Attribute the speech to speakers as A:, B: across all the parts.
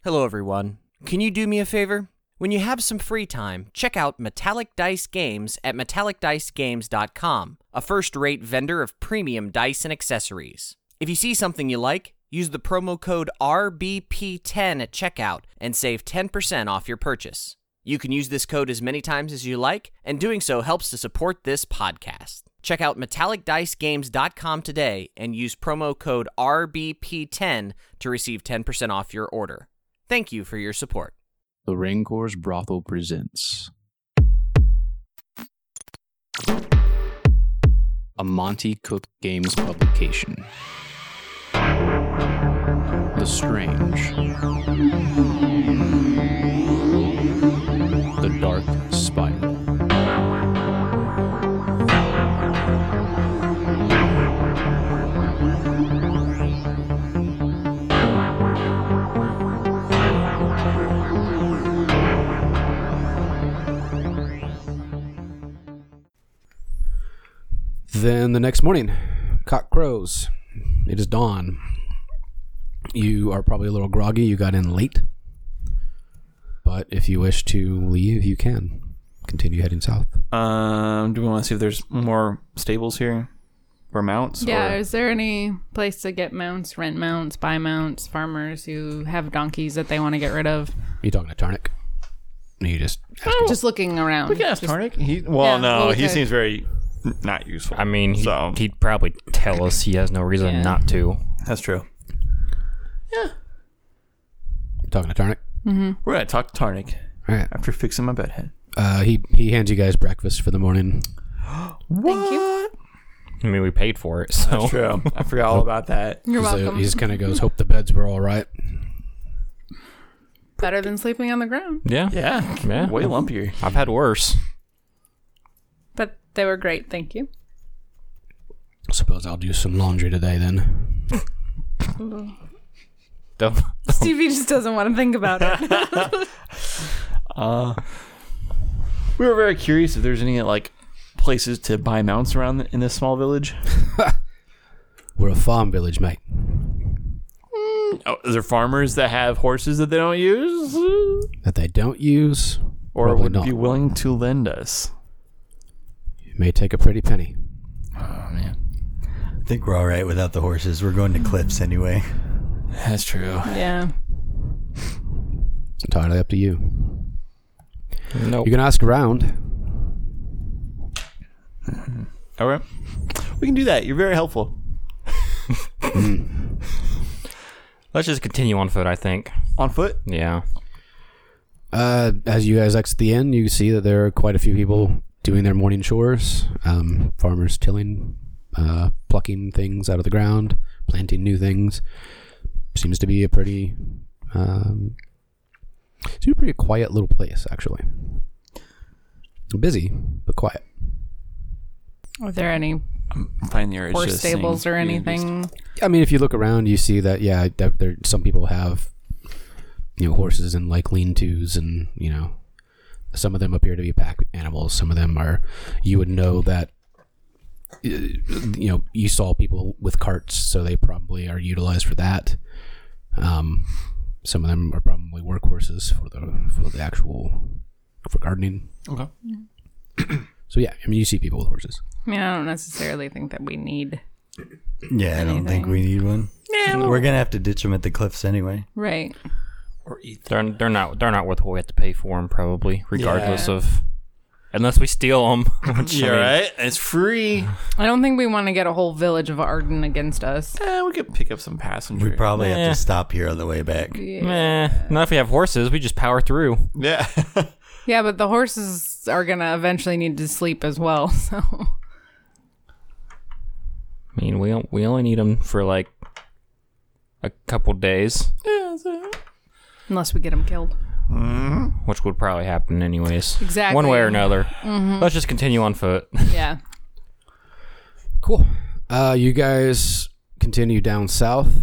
A: Hello, everyone. Can you do me a favor? When you have some free time, check out Metallic Dice Games at metallicdicegames.com, a first-rate vendor of premium dice and accessories. If you see something you like, use the promo code RBP10 at checkout and save 10% off your purchase. You can use this code as many times as you like, and doing so helps to support this podcast. Check out metallicdicegames.com today and use promo code RBP10 to receive 10% off your order. Thank you for your support.
B: The Rancor's Brothel presents a Monty Cook Games publication. The Strange. The Dark Spiral.
C: Then the next morning, cock crows. It is dawn. You are probably a little groggy. You got in late. But if you wish to leave, you can. Continue heading south.
D: Do we want to see if there's more stables here? Or mounts?
E: Yeah,
D: or?
E: is there any place to get mounts, rent mounts, buy mounts, farmers who have donkeys that they want to get rid of?
C: Are you talking to Tarnik? You just
E: Just looking around.
D: We can ask
E: Just-
D: Tarnik. He
E: okay.
D: seems very not useful.
F: I mean,
D: so.
F: he'd probably tell us he has no reason not to.
D: That's true. Yeah.
C: talking to Tarnik.
E: Mm-hmm.
D: We're going to talk to Tarnik
C: All right.
D: after fixing my bedhead.
C: He hands you guys breakfast for the morning.
E: Thank you.
F: I mean, we paid for it, so.
D: That's true. I forgot all about that.
E: You're
C: So
E: welcome.
C: he just kind of goes, hope the beds were all right.
E: Better than sleeping on the ground.
F: Yeah.
D: Yeah. Way lumpier.
F: I've had worse.
E: But they were great, thank you.
C: Suppose I'll do some laundry today then.
F: Don't.
E: Stevie just doesn't want to think about it.
D: We were very curious if there's any like places to buy mounts around in this small village.
C: We're a farm village, mate.
D: Oh, is there farmers that have horses that they don't use?
C: That they don't use,
D: Or
C: probably
D: would
C: not.
D: be willing to lend us?
C: You may take a pretty penny.
D: Oh, man.
G: I think we're all right without the horses. We're going to cliffs anyway.
D: That's true.
E: Yeah.
C: It's entirely up to you.
F: Nope.
C: You can ask around.
D: All right. We can do that. You're very helpful.
F: Let's just continue on foot, I think.
D: On foot?
F: Yeah.
C: As you guys exit the inn, you see that there are quite a few people doing their morning chores. Farmers tilling, plucking things out of the ground, planting new things. Seems to be a pretty quiet little place, actually. Busy, but quiet.
E: Are there any
D: Find the urge
E: horse
D: to
E: stables
D: sing
E: or
D: Beauty and
E: anything?
C: I mean, if you look around, you see that, yeah, there some people have, horses and like lean-tos, and, some of them appear to be pack animals. Some of them are, you would know that, you saw people with carts, so they probably are utilized for that. Some of them are probably workhorses for gardening.
D: Okay.
C: So yeah, I mean, you see people with horses.
E: I mean, I don't necessarily think that we need.
G: Yeah, I don't think we need one.
E: Yeah,
G: We're going to have to ditch them at the cliffs anyway.
E: right.
D: Or eat.
F: They're not worth what we have to pay for them, probably, regardless of. Unless we steal them.
D: You're right. It's free.
E: I don't think we want to get a whole village of Arden against us.
D: We could pick up some passengers.
G: We probably have to stop here on the way back.
F: Not if we have horses. We just power through.
D: Yeah.
E: Yeah, but the horses are going to eventually need to sleep as well, so.
F: I mean, we only need them for like a couple days,
E: Unless we get them killed.
F: which would probably happen anyways.
E: Exactly.
F: One way or another. Let's just continue on foot.
E: Yeah.
C: Cool. You guys continue down south.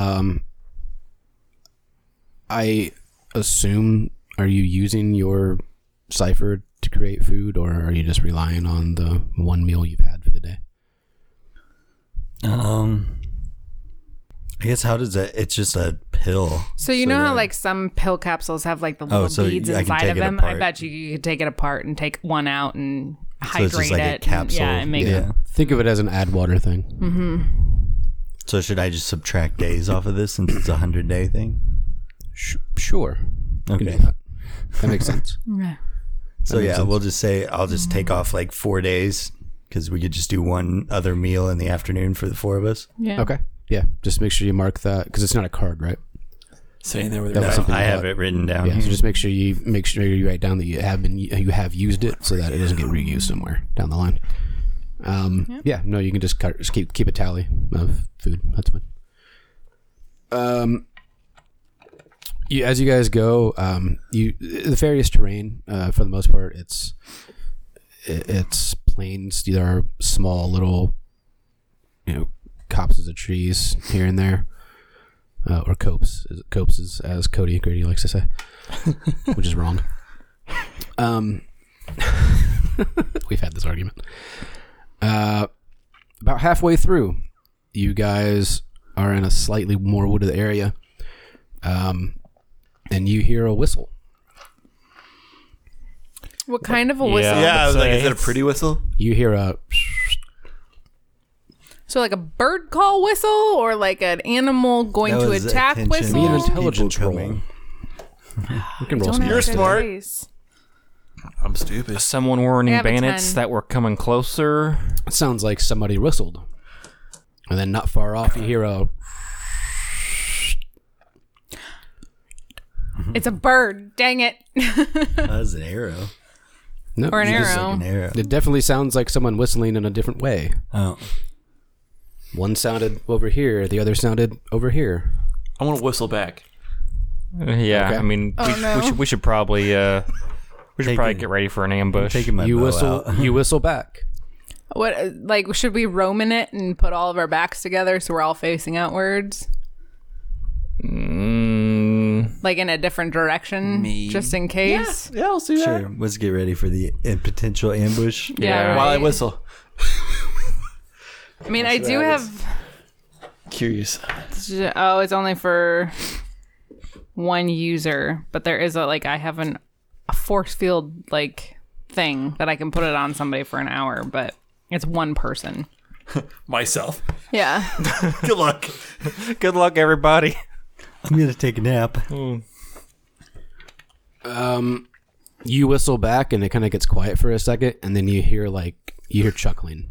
C: I assume, are you using your cipher to create food, or are you just relying on the one meal you've had for the day?
G: I guess how does that? It's just a pill.
E: So you know how
G: then-
E: like some pill capsules have like the little
G: so
E: beads
G: I can
E: inside
G: take
E: of
G: it
E: them? I
G: apart.
E: bet you could take it apart and take one out and
G: So
E: hydrate
G: it's just like
E: it.
G: a capsule.
E: And make it.
C: Think of it as an add water thing.
G: So should I just subtract days off of this since it's a 100-day thing?
C: Sure. You can do
G: Okay.
C: that. That makes sense.
E: Yeah.
G: So
C: makes
G: yeah,
C: sense.
G: we'll just say I'll just take off like 4 days because we could just do one other meal in the afternoon for the 4 of us.
E: Yeah.
C: Okay. Yeah. Just make sure you mark that because it's not a card, right?
D: Saying there with
C: That was something
G: I
C: you
G: have
C: bought.
G: it written down.
C: Yeah.
G: here.
C: So just make sure you write down that you have used it so that it doesn't get reused somewhere down the line. Yeah. No, you can just keep a tally of food. That's fine. As you guys go, the various terrain for the most part, it's plains. There are small little, copses of trees here and there, or copses as Cody Grady likes to say, which is wrong. We've had this argument. About halfway through, you guys are in a slightly more wooded area, and you hear a whistle.
E: What kind of a whistle?
F: Yeah.
D: Yeah, I was like,
F: Say
D: is it a
F: it's-
D: pretty whistle?
C: You hear a
E: So like a bird call whistle or like an animal going
G: That
E: to
G: was
E: attack
G: attention.
E: whistle?
C: be an
G: People
C: intelligence roll.
G: coming.
C: You can roll
E: Don't
C: some.
E: have
D: You're
E: a good
D: smart.
E: dice.
D: I'm stupid.
F: Someone warning
E: I have a
F: bandits
E: 10.
F: that were coming closer.
C: It sounds like somebody whistled, and then not far off you hear a.
E: It's a bird. Dang it.
G: That was an arrow.
C: No,
E: Or an
C: you just-
E: arrow.
G: An arrow.
C: It definitely sounds like someone whistling in a different way.
G: Oh,
C: One sounded over here, the other sounded over here.
D: I want to whistle back.
F: Yeah,
C: Okay.
F: I mean,
E: no.
F: we should probably
G: Taking-
F: get ready for an ambush.
G: taking my
C: You
G: bow
C: whistle.
G: out.
C: You whistle back.
E: What like should we roam in it and put all of our backs together so we're all facing outwards? Like in a different direction, just in case.
D: Yeah, I'll see that.
G: Sure. Let's get ready for the potential ambush.
E: Yeah.
D: While I
E: right.
D: whistle.
E: I mean, I do have.
D: Curious.
E: Oh, it's only for one user, but there is I have a force field thing that I can put it on somebody for an hour, but it's one person.
D: Myself.
E: Yeah.
D: Good luck.
F: Good luck, everybody.
G: I'm gonna take a nap.
C: You whistle back, and it kind of gets quiet for a second, and then you hear chuckling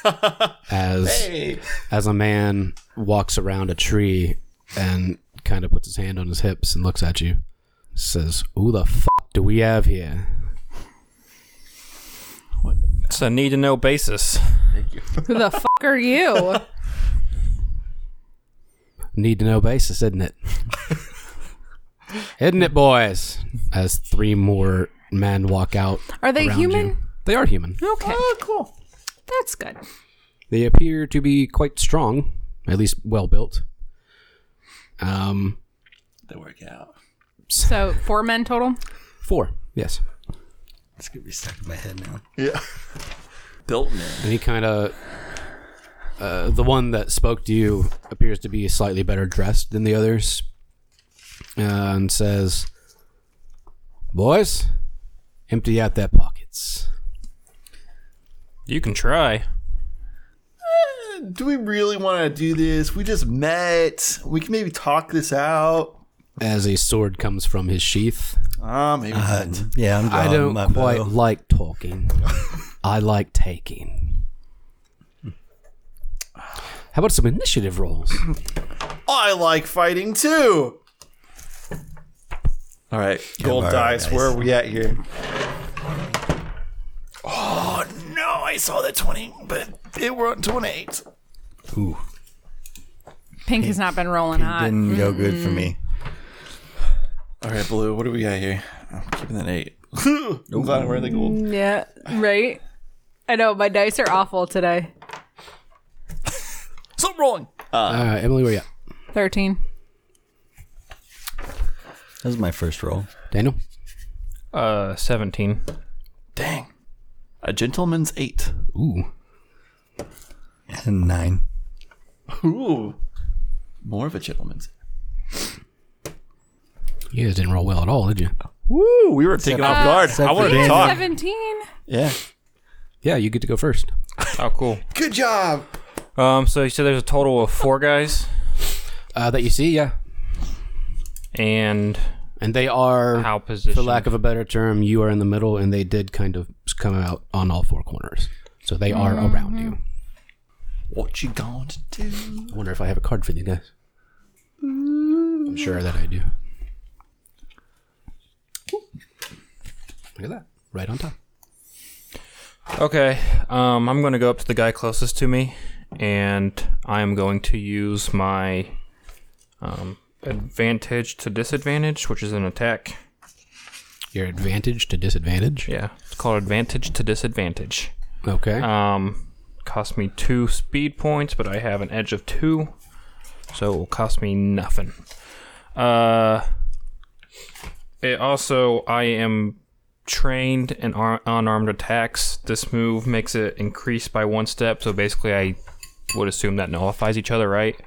C: as a man walks around a tree and kind of puts his hand on his hips and looks at you. Says, "Who the fuck do we have here?"
F: It's a need to know basis.
E: Who the fuck are you?
C: Need to know basis, isn't it? Isn't it, boys? As 3 more men walk out.
E: Are they
C: around
E: human?
C: you. They are human.
E: Okay. Oh, cool. That's good.
C: They appear to be quite strong, at least well built.
D: They work out.
E: So 4 men total?
C: 4, yes.
G: It's gonna be stuck in my head now.
D: Yeah. Built man.
C: And he kind of, the one that spoke to you appears to be slightly better dressed than the others, and says, "Boys, empty out their pockets."
F: You can try.
D: Do we really want to do this? We just met. We can maybe talk this out.
C: As a sword comes from his sheath.
D: Maybe not.
G: Yeah, I'm
C: I
G: drawing
C: don't
G: my
C: quite
G: bow.
C: like talking. I like taking. How about some initiative rolls?
D: I like fighting too. All right, gold
G: borrow
D: dice.
G: dice.
D: Where are we at here? Oh no! I saw the 20, but it were on 28.
G: Ooh,
E: Pink has not been rolling hot.
G: didn't go good for me.
D: All right, blue. What do we got here? I'm keeping that 8. I'm glad I'm wearing the gold.
E: Yeah, right? I know, my dice are awful today.
D: Stop rolling.
C: Emily, where you at?
E: 13.
G: That was my first roll.
C: Daniel?
F: 17.
D: Dang. A gentleman's 8.
C: Ooh.
G: And 9.
D: Ooh. more of a gentleman's.
C: You guys didn't roll well at all, did you?
D: Woo! We were taken off guard. I wanted to talk.
E: 17.
D: Yeah.
C: Yeah, you get to go first.
F: Oh, cool.
G: Good job.
F: So you said there's a total of 4 guys,
C: That you see, yeah.
F: and
C: And they are,
F: how positioned?
C: for lack of a better term, you are in the middle, and they did kind of come out on all 4 corners. So they are around you.
D: What you going to do?
C: I wonder if I have a card for these guys. I'm sure that I do. Look at that. Right on top.
F: Okay, I'm going to go up to the guy closest to me, and I am going to use my advantage to disadvantage, which is an attack.
C: Your advantage to disadvantage?
F: Yeah, it's called advantage to disadvantage.
C: Okay.
F: Cost me 2 speed points, but I have an edge of 2, so it will cost me nothing. It also, I am trained in unarmed attacks. This move makes it increase by 1 step, so basically I would assume that nullifies each other, right?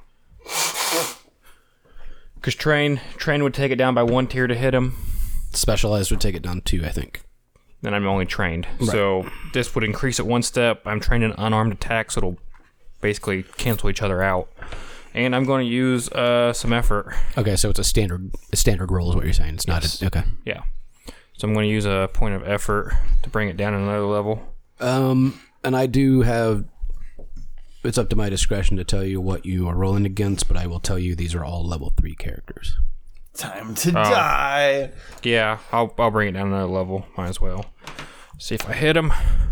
F: Because train would take it down by 1 tier to hit him.
C: Specialized would take it down 2, I think.
F: Then I'm only trained. So this would increase it 1 step. I'm trained in unarmed attacks, so it'll basically cancel each other out. And I'm going to use some effort.
C: Okay, so it's a standard roll is what you're saying. It's not
F: Yes.
C: okay.
F: Yeah. So I'm going to use a point of effort to bring it down another level.
C: And I do have, it's up to my discretion to tell you what you are rolling against, but I will tell you these are all level 3 characters.
D: Time to die.
F: Yeah, I'll bring it down another level. Might as well. See if I hit him.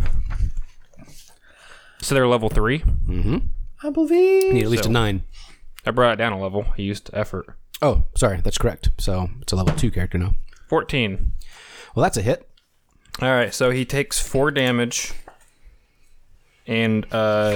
F: So they're level 3.
D: I believe.
C: You need at least
F: So-
C: a 9.
F: I brought it down a level. I used effort.
C: Oh, sorry, that's correct. So it's a level 2 character now.
F: 14.
C: Well, that's a hit.
F: All right, so he takes 4 damage, and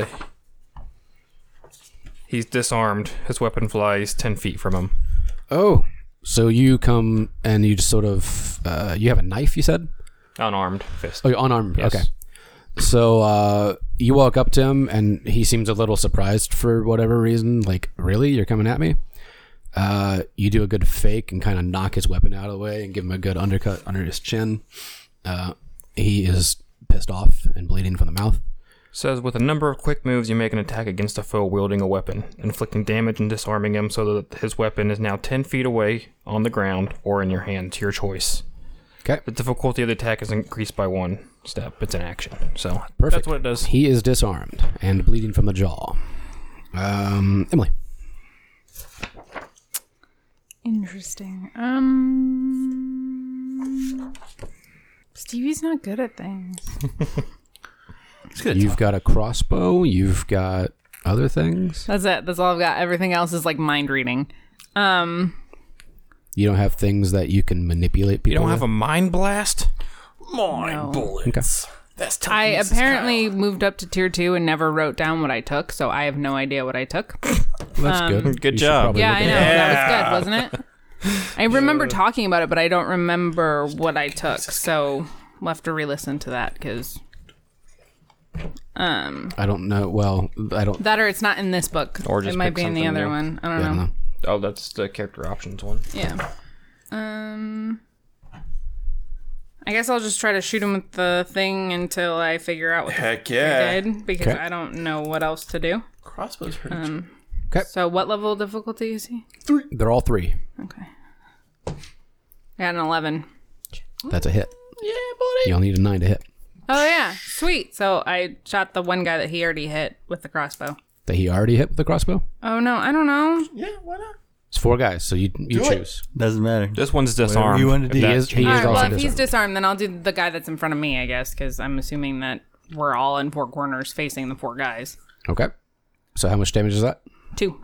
F: he's disarmed. His weapon flies 10 feet from him.
C: Oh, so you come and you just sort of, you have a knife, you said?
F: Unarmed fist.
C: Oh, you're unarmed.
F: Yes.
C: Okay. So you walk up to him, and he seems a little surprised for whatever reason. Like, really? You're coming at me? You do a good fake and kind of knock his weapon out of the way and give him a good undercut under his chin. He is pissed off and bleeding from the mouth.
F: Says, with a number of quick moves, you make an attack against a foe wielding a weapon, inflicting damage and disarming him so that his weapon is now 10 feet away on the ground or in your hand, to your choice.
C: Okay.
F: The difficulty of the attack is increased by 1 step. It's an action. So
C: Perfect.
F: that's what it does.
C: He is disarmed and bleeding from the jaw. Emily.
E: Interesting. Stevie's not good at things.
C: You've got a crossbow. You've got other things.
E: That's it. That's all I've got. Everything else is like mind reading.
C: You don't have things that you can manipulate people
F: You don't have a
C: with?
F: mind blast?
E: No.
D: Bullets. That's tough.
E: I apparently moved up to tier 2 and never wrote down what I took, so I have no idea what I took.
C: That's good.
F: Good
C: You should
F: job.
C: probably
E: Yeah,
C: look
E: I
C: at
E: know.
C: that.
E: That was good, wasn't it? I remember talking about it, but I don't remember what I took, so we'll have to re-listen to that, because
C: I don't know. Well, I don't.
E: that or it's not in this book.
F: Or just
E: it might
F: pick
E: be in the
F: something
E: other
F: new.
E: one. I
C: I
E: don't
C: don't
E: know.
C: know.
F: Oh, that's the character options one.
E: Yeah. I guess I'll just try to shoot him with the thing until I figure out what the
D: Heck
E: I
D: yeah.
E: did, because
C: Okay.
E: I don't know what else to do.
D: Crossbow's pretty
E: So what level of difficulty is he?
C: They're all 3.
E: Okay. Got an 11.
C: That's a hit.
D: Yeah, buddy.
C: You only need a 9 to hit.
E: Oh yeah, sweet. So I shot the one guy that he already hit with the crossbow.
C: That he already hit with the crossbow.
E: Oh no, I don't know.
D: Yeah, why not?
C: It's 4 guys, so you
D: it.
C: choose.
G: Doesn't matter.
F: This one's disarmed.
G: you wanna do.
F: If that
C: He is
F: changes-
E: All right,
C: also
E: well, if he's
C: disarmed.
E: disarmed, then I'll do the guy that's in front of me, I guess, because I'm assuming that we're all in 4 corners facing the 4 guys.
C: Okay. So how much damage is that?
E: 2.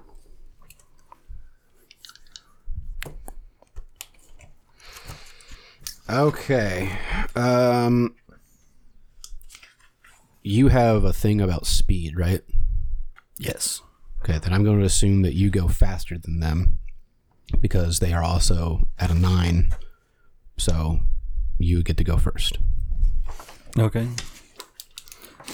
C: Okay. You have a thing about speed, right?
G: Yes.
C: Okay, then I'm going to assume that you go faster than them because they are also at a 9. So you get to go first.
G: Okay.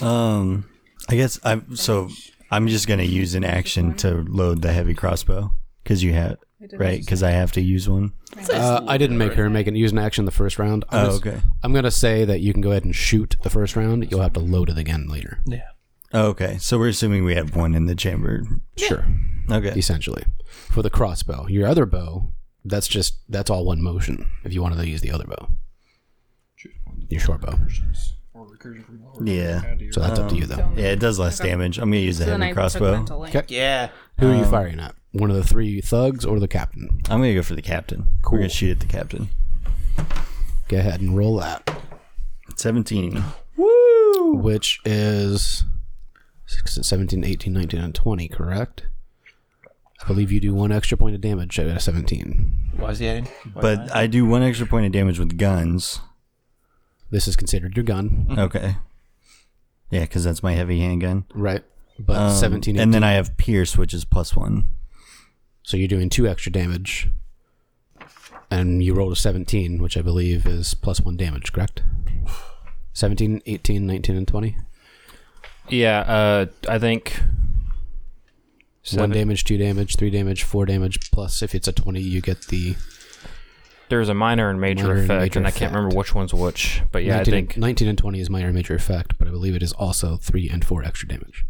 G: I guess I'm just gonna use an action to load the heavy crossbow. Because you have, right? Because I have to use one.
C: I didn't make her use an action the first round.
G: Okay.
C: I'm going to say that you can go ahead and shoot the first round. You'll have to load it again later.
D: Yeah.
G: Okay. So we're assuming we have one in the chamber.
C: Sure.
G: Okay.
C: Essentially. For the crossbow. Your other bow, that's all one motion if you wanted to use the other bow. Your short bow.
G: Yeah.
C: So that's up to you, though.
G: Yeah, it does less damage. I'm going to use the
E: So then
G: heavy
E: I put the
G: crossbow.
E: mental link.
C: Okay.
D: Yeah.
C: Who are you firing at? One of the 3 thugs or the captain?
G: I'm going to go for the captain.
C: Cool.
G: We're going to shoot at the captain.
C: Go ahead and roll that.
G: 17.
C: Which is 17, 18, 19, and 20, correct? I believe you do 1 extra point of damage at a 17.
D: Why is he adding?
G: But I do 1 extra point of damage with guns.
C: This is considered your gun,
G: Okay. Yeah, because that's my heavy handgun.
C: right? But 17, 18.
G: And then I have pierce, which is +1.
C: So you're doing 2 extra damage. And you rolled a 17, which I believe is +1 damage, correct? 17, 18, 19, and 20?
F: Yeah, I think
C: 1 damage, 2 damage, 3 damage, 4 damage, plus if it's a 20, you get the...
F: there's a minor and major
C: Minor and
F: effect,
C: major
F: and I can't
C: effect.
F: remember which one's which. But yeah,
C: 19,
F: I think
C: 19 and 20 is minor and major effect, but I believe it is also 3 and 4 extra damage.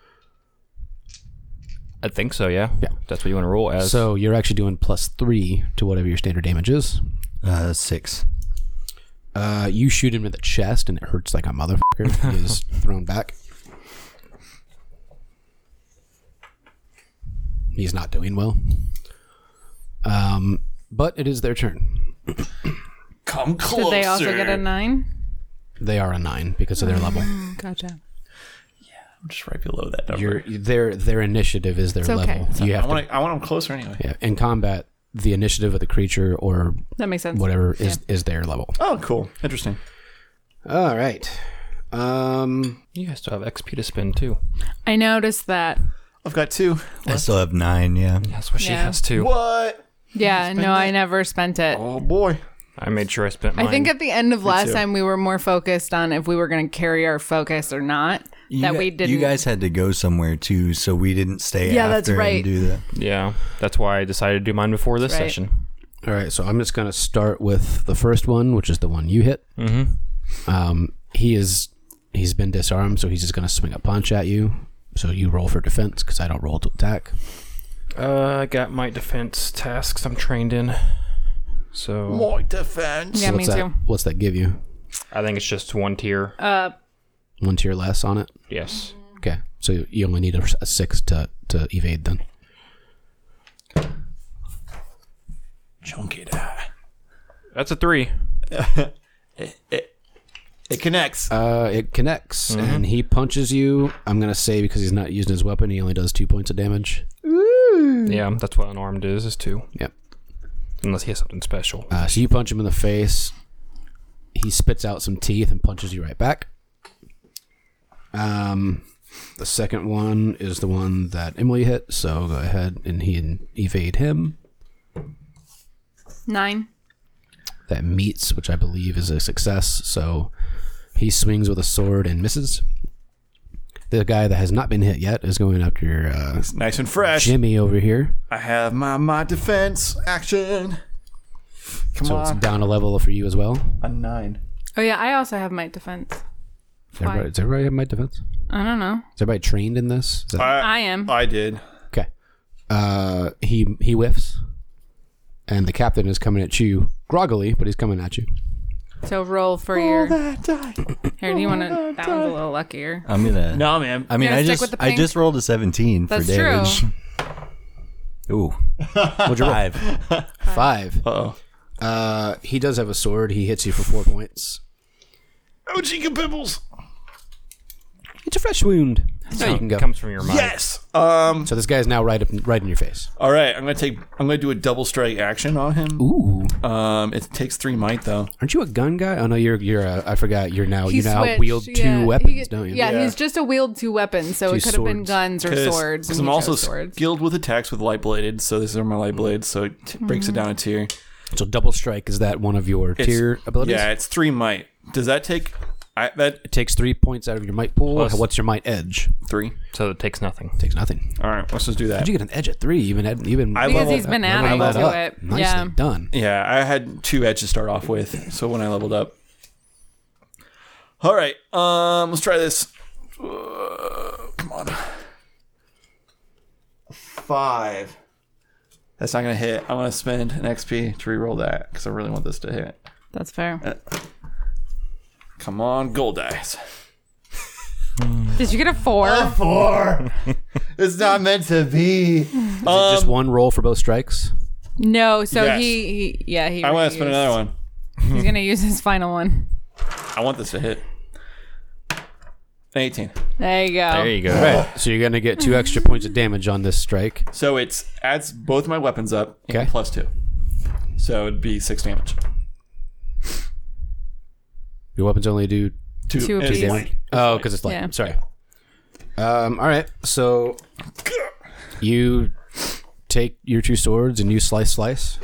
F: so. Yeah,
C: Yeah.
F: That's what you want to roll as.
C: So you're actually doing +3 to whatever your standard damage is.
G: 6.
C: You shoot him in the chest, and it hurts like a motherfucker. He is thrown back. He's not doing well. But it is their turn.
D: Come closer.
E: Did they also get a 9?
C: They are a 9 because of their level.
E: Gotcha.
D: I'm just right below that number.
C: Their initiative is their
E: It's okay.
C: level. You have
D: I want them closer anyway.
C: yeah. In combat, the initiative of the creature or
E: That makes sense.
C: whatever is their level.
D: Oh, cool. Interesting.
C: All right.
F: you guys still have XP to spend too.
E: I noticed that.
D: I've got 2.
G: I still have 9, yeah.
F: That's what she
E: Yeah.
F: has too.
D: What?
E: Yeah, no, I never spent it.
D: Oh, boy.
F: I made sure I spent mine.
E: I think at the end of last
D: too.
E: time we were more focused on if we were going to carry our focus or not. We didn't.
G: You guys had to go somewhere, too, so we didn't stay
E: Yeah, that's
G: after
E: right.
G: and do that.
F: Yeah, that's why I decided to do mine before this
E: Right.
F: session.
C: All right. So I'm just gonna start with the first one, which is the one you hit.
F: Mm-hmm.
C: He's been disarmed, so he's just gonna swing a punch at you. So you roll for defense because I don't roll to attack.
F: I got my defense tasks I'm trained in. So
D: My defense.
E: Yeah, me
C: what's that?
E: too.
C: What's that give you?
F: I think it's just 1 tier.
C: 1 tier less on it.
F: Yes.
C: Okay. So you only need a 6 to evade then.
D: Chunky die.
F: That's a 3.
D: It connects.
C: It connects and he punches you. I'm gonna say because he's not using his weapon, he only does 2 points of damage.
F: Yeah, that's what unarmed is 2.
C: Yep.
F: Unless he has something special.
C: So you punch him in the face. He spits out some teeth and punches you right back. The second one is the one that Emily hit, so go ahead and evade him.
E: 9.
C: That meets, which I believe is a success, so he swings with a sword and misses. The guy that has not been hit yet is going after
D: It's nice and fresh.
C: Jimmy over here.
D: I have my defense action. Come
C: So
D: on.
C: it's down a level for you as well.
D: A 9.
E: Oh, yeah, I also have my defense. Why?
C: Does everybody have my defense?
E: I don't know.
C: Is everybody trained in this? Is that-
E: I am.
D: I did.
C: okay. He whiffs, and the captain is coming at you groggily, but he's coming at you.
E: So roll for your.
D: That die.
E: Here, do you want to? That one's a little luckier.
G: I'm going to...
D: No, man.
G: I mean,
E: You're
G: I
E: gonna stick with the
G: I
E: pink?
G: just rolled a 17
E: That's
G: for damage.
E: true.
G: Ooh.
C: What'd you roll?
G: 5.
C: 5.
D: Uh-oh.
C: He does have a sword. He hits you for 4 points.
D: Oh, Chica Pibbles.
C: It's a fresh wound. So you can go.
F: Comes from your mind.
D: Yes.
C: So this guy's now right in your face.
D: All right. I'm gonna do a double strike action on him.
C: Ooh.
D: It takes 3 might though.
C: Aren't you a gun guy? Oh no, I forgot. You now
E: switched,
C: wield 2 weapons, don't you?
E: Yeah, he's just a wield 2 weapons, so
C: 2
E: it could have been
C: swords.
E: guns or swords.
D: Because
E: and
D: I'm
E: he
D: also
E: chose swords.
D: skilled with attacks with light bladed, so these are my light blades, so it breaks it down a tier.
C: So double strike, is that one of your tier abilities?
D: Yeah, it's 3 might. Does that take That
C: It takes 3 points out of your might pool.
F: Plus-
C: What's your might edge?
D: 3.
F: So it takes nothing.
C: Takes nothing.
D: All right, let's just do that.
C: How'd you get an edge at 3? Even
D: I
E: Because
D: leveled-
E: he's been
C: leveling
E: adding
C: that
E: to
C: up.
E: it.
C: Nicely
E: Yeah.
C: done.
D: Yeah, I had 2 edges to start off with, so when I leveled up. All right, let's try this. Come on. 5. That's not gonna hit. I'm gonna spend an XP to reroll that because I really want this to hit.
E: That's fair.
D: Come on, gold dice.
E: Did you get a 4?
G: 4. It's not meant to be.
C: Just one roll for both strikes?
E: No, so
D: Yes.
E: he
D: I want to spend another one.
E: He's gonna use his final one.
D: I want this to hit. An 18.
E: There you go.
F: There you go.
C: Right. So you're going to get 2 extra points of damage on this strike.
D: So it adds both my weapons up and
C: Okay.
D: plus 2. So it'd be 6 damage.
C: Your weapons only do
E: 2
D: and
E: apiece.
D: it's light.
C: Oh, because it's light.
E: Yeah.
C: Sorry. All right. So you take your 2 swords and you slice.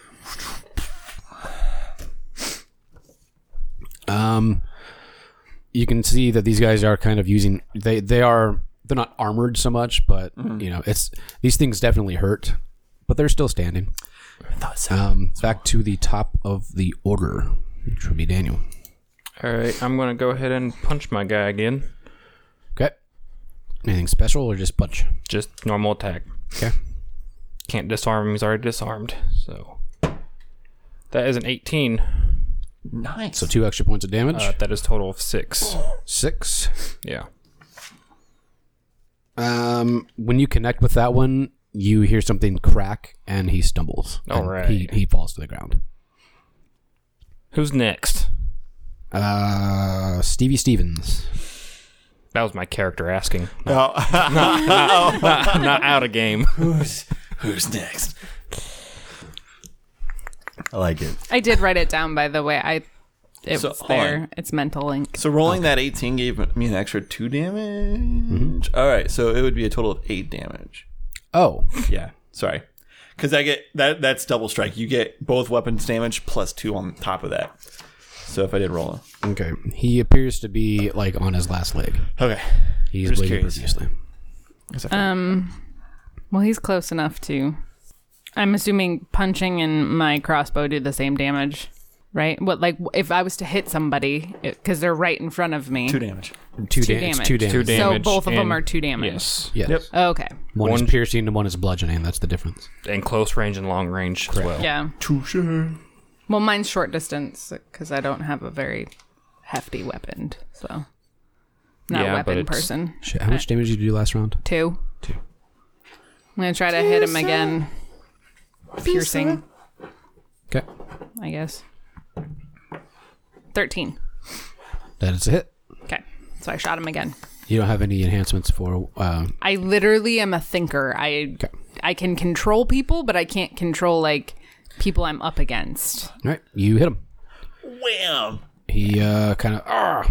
C: You can see that these guys are kind of using. They're not armored so much, but you know, these things definitely hurt, but they're still standing. Back to the top of the order, which would be Daniel.
F: All right, I'm gonna go ahead and punch my guy again.
C: Okay. Anything special or just punch?
F: Just normal attack.
C: Okay.
F: Can't disarm him. He's already disarmed. So that is an 18.
D: Nice.
C: So 2 extra points of damage.
F: That is total of 6.
C: 6.
F: Yeah.
C: When you connect with that one, you hear something crack and he stumbles.
F: All
C: And
F: right.
C: He falls to the ground.
F: Who's next?
C: Stevie Stevens.
F: That was my character asking.
D: Oh.
F: Not out of game.
D: Who's next?
G: I like it.
E: I did write it down, by the way. It
D: So,
E: was
D: hold
E: there.
D: on.
E: It's mental link.
D: So rolling that 18 gave me an extra 2 damage. All right, so it would be a total of 8 damage.
C: Oh,
D: Yeah, sorry, because I get that's double strike. You get both weapons damage plus 2 on top of that. So if I did roll,
C: okay. He appears to be like on his last leg.
D: okay.
C: He's
D: Just
C: bleeding
D: curious.
C: profusely.
E: Well, he's close enough to. I'm assuming punching and my crossbow do the same damage, right? What, like, if I was to hit somebody because they're right in front of me?
D: 2 damage.
C: 2
E: 2
C: damage.
E: damage.
C: 2 damage.
F: 2 damage.
E: So both of them
F: and-
E: are 2 damage.
F: Yes.
C: Yes.
D: Yep.
E: Okay.
C: One is
F: One-
C: piercing and one is bludgeoning. That's the difference.
F: And close range and long range as well.
E: Yeah.
D: Touche.
E: Well, mine's short distance because I don't have a very hefty weapon, so not
F: Yeah,
E: a
F: but
E: weapon
F: it's-
E: person.
C: Shit, how much damage did you do last round?
E: 2. I'm gonna try to hit him again. Piercing,
C: Okay.
E: I guess. 13.
C: That is a hit.
E: Okay, so I shot him again.
C: You don't have any enhancements for.
E: I literally am a thinker. I can control people, but I can't control like people I'm up against.
C: All right. You hit him.
D: Wham!
C: He kind of.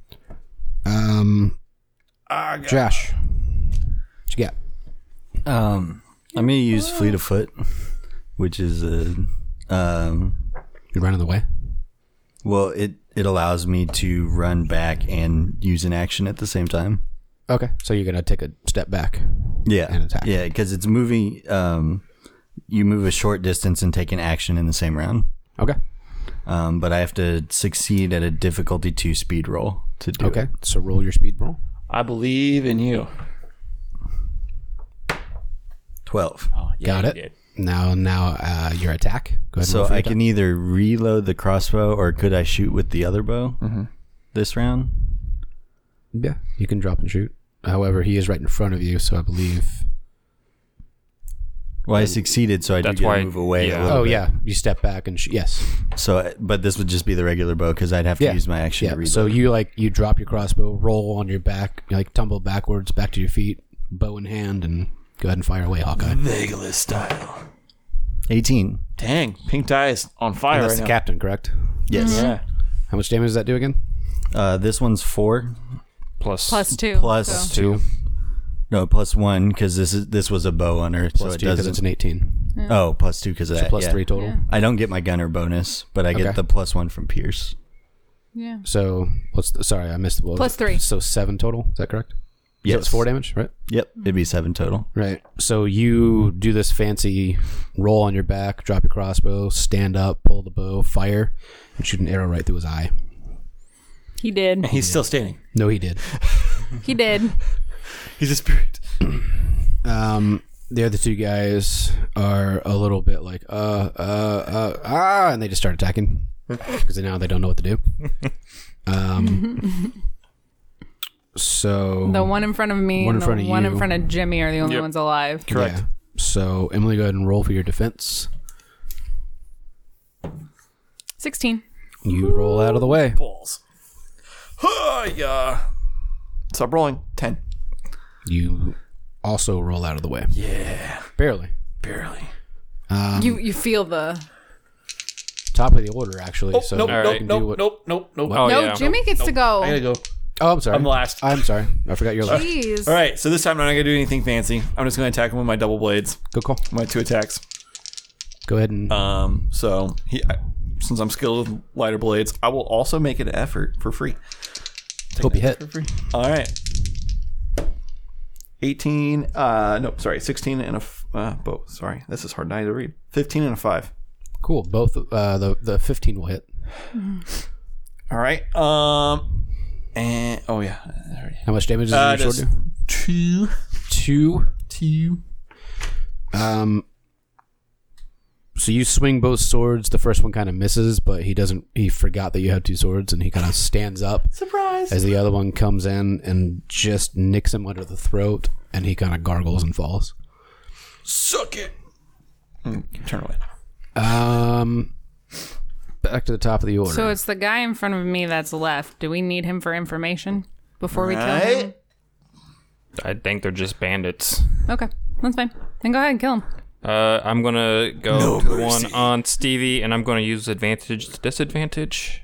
C: Josh. What you got?
G: I'm gonna use Fleet of Foot, which is
C: You're running the way.
G: well, it allows me to run back and use an action at the same time.
C: Okay. So you're gonna take a step back.
G: Yeah,
C: And attack.
G: Yeah, because it's moving. You move a short distance and take an action in the same round.
C: Okay.
G: But I have to succeed at a difficulty 2 speed roll to do
C: Okay.
G: it.
C: So roll your speed roll.
D: I believe in you.
G: 12.
D: Oh, yeah,
C: Got
D: you
C: it.
D: did.
C: Now your attack. Go ahead. And
G: So
C: roll for your
G: I can either reload the crossbow or could I shoot with the other bow this round?
C: Yeah, you can drop and shoot. However, he is right in front of you, so I believe.
G: Well, I succeeded, so I do
F: That's
G: get
F: why-
G: to move away
F: yeah.
G: a little
C: Oh
G: bit.
C: yeah, you step back and shoot. Yes.
G: So, but this would just be the regular bow because I'd have to
C: Yeah.
G: use my action to
C: Yeah.
G: reload.
C: So you drop your crossbow, roll on your back, you tumble backwards, back to your feet, bow in hand, and go ahead and fire away, Hawkeye.
D: Legolas style.
G: 18.
D: Dang, pink die is on fire
C: That's
D: right
C: the
D: now.
C: captain, correct?
G: Yes.
D: Yeah.
C: How much damage does that do again?
G: This one's 4
F: Plus
E: Plus 2.
G: plus
E: so.
G: 2. No, plus 1 because this was a bow on her, so
C: Plus
G: it
C: 2 because
G: doesn't.
C: it's an 18.
G: Oh, plus 2 because of
C: So
G: that.
C: plus
G: yeah.
C: 3 total.
E: Yeah.
G: I don't get my gunner bonus, but I get
C: Okay.
G: the plus 1 from Pierce.
E: Yeah.
C: So sorry, I missed the blow.
E: Plus 3.
C: So 7 total. Is that correct?
G: Yes.
C: So it's 4 damage, right?
G: Yep, it'd be 7 total.
C: Right. So you do this fancy roll on your back, drop your crossbow, stand up, pull the bow, fire, and shoot an arrow right through his eye.
E: He did.
D: He's still standing.
C: No, he did.
E: He did.
D: He's a spirit.
C: The other 2 guys are a little bit like, and they just start attacking because now they don't know what to do. So
E: The one in front of me
C: One
E: and
C: in front
E: the
C: of
E: one
C: you.
E: in front of Jimmy are the only ones alive.
D: Correct.
C: yeah. So Emily, go ahead and roll for your defense.
E: 16.
C: You roll out of the way.
D: Balls. Yeah. Stop rolling. 10.
C: You also roll out of the way.
D: Yeah.
C: Barely.
D: Barely.
E: You feel the...
C: Top of the order, actually. so
D: nope,
C: you
F: Alright.
C: can do what-
D: nope.
F: Oh,
E: no,
F: yeah.
E: Jimmy gets to go.
D: I gotta go.
C: Oh, I'm sorry.
D: I'm last.
C: I'm sorry. I forgot you're last.
E: Jeez.
D: All right, so this time I'm not gonna do anything fancy. I'm just gonna attack him with my double blades.
C: Good call.
D: My 2 attacks.
C: Go ahead and
D: So since I'm skilled with lighter blades, I will also make an effort for free.
C: hope you hit.
D: For free. All right. 18. 16 and both. Sorry, this is hard now to read. 15 and a 5.
C: Cool. Both the 15 will hit.
D: All right. And yeah.
C: How much damage does your sword do?
D: 2.
C: 2. So you swing both swords. The first one kind of misses, but he forgot that you have 2 swords, and he kind of stands up.
D: Surprise.
C: As the other one comes in and just nicks him under the throat, and he kind of gargles and falls.
D: Suck it. Turn away.
C: Back to the top of the order.
E: So it's the guy in front of me that's left. Do we need him for information before we kill him?
F: I think they're just bandits.
E: Okay, that's fine. Then go ahead and kill him.
F: I'm gonna go to the one on Stevie, and I'm gonna use advantage to disadvantage.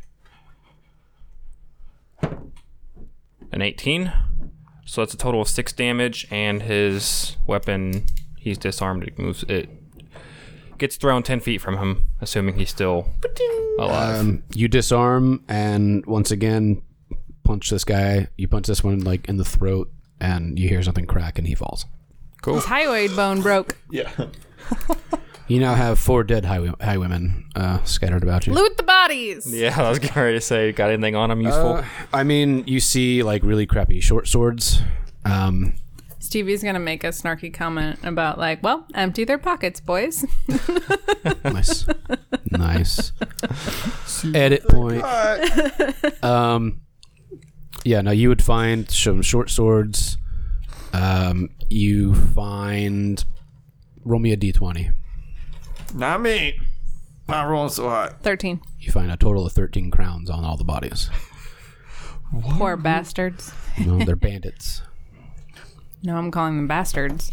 F: An 18. So that's a total of 6 damage, and his weapon, he's disarmed. It gets thrown 10 feet from him, assuming he's still alive.
C: you disarm and once again punch this guy. You punch this one like in the throat, and you hear something crack, and he falls.
F: Cool.
E: His hyoid bone broke.
D: Yeah.
C: You now have 4 dead highwaymen scattered about you.
E: Loot the bodies.
F: Yeah, I was getting ready to say, got anything on him useful?
C: I mean, you see like really crappy short swords.
E: Stevie's gonna make a snarky comment about like, well, empty their pockets, boys.
C: Nice. Edit point. Yeah, now you would find some short swords. You find... Roll me a d20.
D: Not me. Not rolling so hot.
E: 13.
C: You find a total of 13 crowns on all the bodies.
E: Poor bastards.
C: No, they're bandits.
E: No, I'm calling them bastards.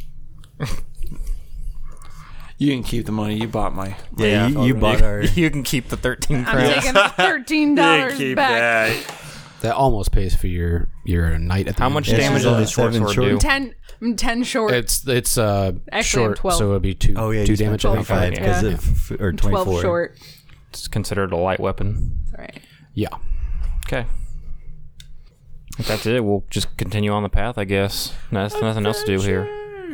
D: You can keep the money. You bought my.
G: Yeah, you bought our.
F: You can keep the 13
E: I'm
F: crowns.
E: taking the $13 back.
C: That almost pays for your night at the
F: How
C: end.
F: much
G: Yeah,
F: damage
G: she's
F: does
G: only
F: a short
G: 7
F: sword
G: short.
F: do?
E: I'm 10 short.
C: It's
E: Actually, I'm
C: short,
E: 12.
C: so it'd be 2
G: Oh yeah,
C: 2
G: you
C: damage.
G: spent
C: I think.
G: 25 because
E: Yeah.
G: of or 24.
E: 12 short.
F: It's considered a light weapon.
E: All right.
C: Yeah.
F: Okay. If that's it, we'll just continue on the path, I guess. There's nothing else to do here.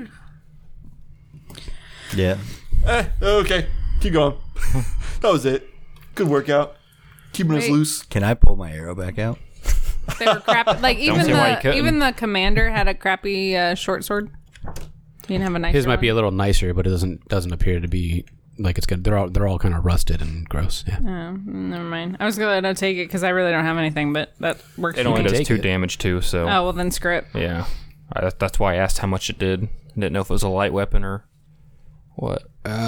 G: Yeah.
D: Okay. Keep going. That was it. Good workout. Keeping us
E: Wait.
D: loose.
G: Can I pull my arrow back out?
E: They were crap. Like even
F: see why you couldn't.
E: even the commander had a crappy short sword. He didn't have a nice.
C: His might be a little nicer, but it doesn't appear to be like it's good. They're all kind of rusted and gross. Yeah.
E: Never mind. I was gonna take it because I really don't have anything, but that works.
F: It
E: for
F: only
E: me.
F: does
C: take
F: 2
C: it.
F: damage too, so
E: Oh well, then screw it.
F: yeah. That's why I asked how much it did. Didn't know if it was a light weapon or what.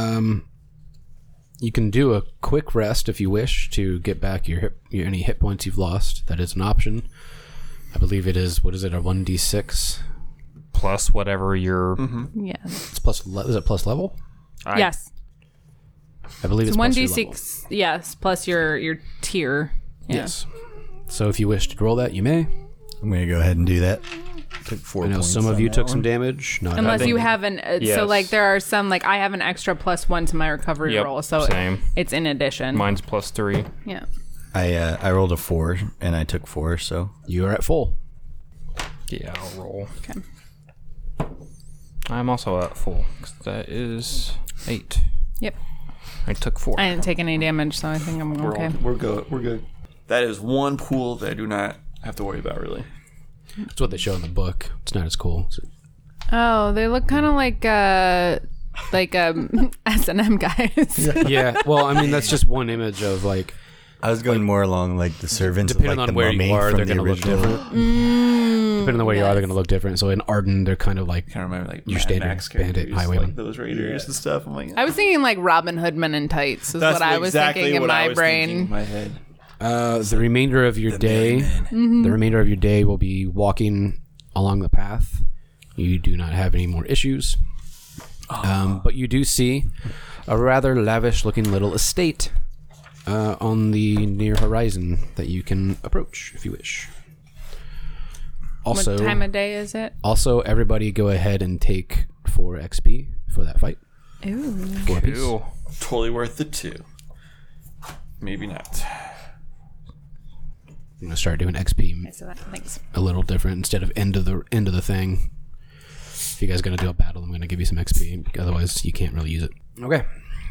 C: You can do a quick rest if you wish to get back your any hit points you've lost. That is an option. I believe it is. What is it? A 1d6.
F: Plus whatever your
E: Yes.
C: It's plus. Is it plus level?
E: Yes.
C: I believe it's
E: It's
C: plus your level.
E: 1d6. Yes. Plus your tier. Yeah.
C: Yes. So if you wish to roll that, you may.
G: I'm gonna go ahead and do that. Took 4
C: I know
G: points
C: some of
G: on
C: you
G: that
C: took
G: one.
C: some damage. Not
E: Unless
C: everybody.
E: you have an
F: Yes.
E: so like there are some like I have an extra +1 to my recovery
F: Yep,
E: roll, so
F: same.
E: it's in addition.
F: Mine's plus 3.
E: Yeah.
G: I rolled a 4 and I took 4, so
C: You are at full.
F: Yeah, I'll roll.
E: Okay.
F: I'm also at full. 'Cause that is 8.
E: Yep.
F: I took 4.
E: I didn't take any damage, so I think I'm okay.
D: We're good. We're good. That is one pool that I do not have to worry about, really.
C: That's what they show in the book. It's not as cool.
E: Oh, they look kind of like S&M guys.
C: Yeah. Well, I mean, that's just one image of like.
G: I was going more along like the servants,
C: Depending
G: like
C: on
G: the
C: where
G: mummy
C: you are,
G: from
C: they're
G: the
C: going to look
G: original.
C: different. Depending on where you are, they're going to look different. So in Arden, they're kind of like
D: I can't remember like
C: your
D: Mad
C: standard
D: Max
C: bandit
D: characters,
C: highwayman.
D: like those raiders and stuff. I'm like,
E: I was thinking like Robin Hood Men in Tights is
D: that's
E: what I was
D: exactly
E: thinking in
D: what I
E: my
D: was thinking in
E: brain.
D: my head.
C: The remainder of your day, the remainder of your day will be walking along the path. You do not have any more issues, but you do see a rather lavish-looking little estate on the near horizon that you can approach if you wish. Also,
E: What time of day is it?
C: also everybody go ahead and take 4 XP for that fight.
E: Ooh.
C: 4 apiece.
F: Ew.
D: Totally worth the 2. Maybe not.
C: I'm gonna start doing XP
E: So that, thanks.
C: a little different instead of end of the thing. If you guys are gonna do a battle, I'm gonna give you some XP. Otherwise, you can't really use it. Okay.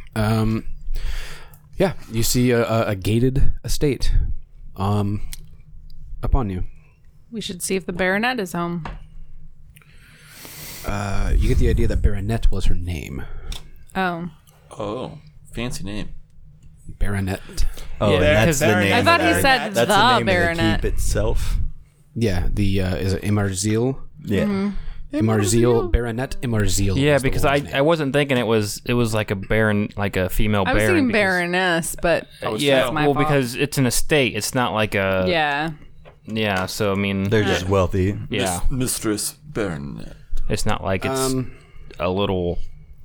C: Yeah, you see a gated estate, upon you.
E: We should see if the Baronet is home.
C: You get the idea that Baronet was her name.
E: Oh.
D: Oh, fancy name.
C: Baronet.
G: Oh,
F: Yeah,
G: and that's
F: because
G: the
D: Baronet-
G: name.
E: I thought he
G: of
E: said
G: that's
E: the
G: the name
E: Baronet.
G: of the keep itself.
C: Yeah, the is it Imarzil?
G: Yeah.
C: Imarzil, Baronet Imarzil.
F: Yeah,
C: is the
F: because
C: woman's
F: I
C: name.
F: wasn't thinking it was like a baron, like a female
E: I was
F: baron.
E: thinking
F: because-
E: Baroness, but
F: Yeah,
E: that's my
F: well,
E: fault.
F: because it's an estate. It's not like a
E: yeah.
F: So I mean,
G: They're just wealthy.
F: yeah,
D: Mistress Baronet.
F: it's not like it's a little.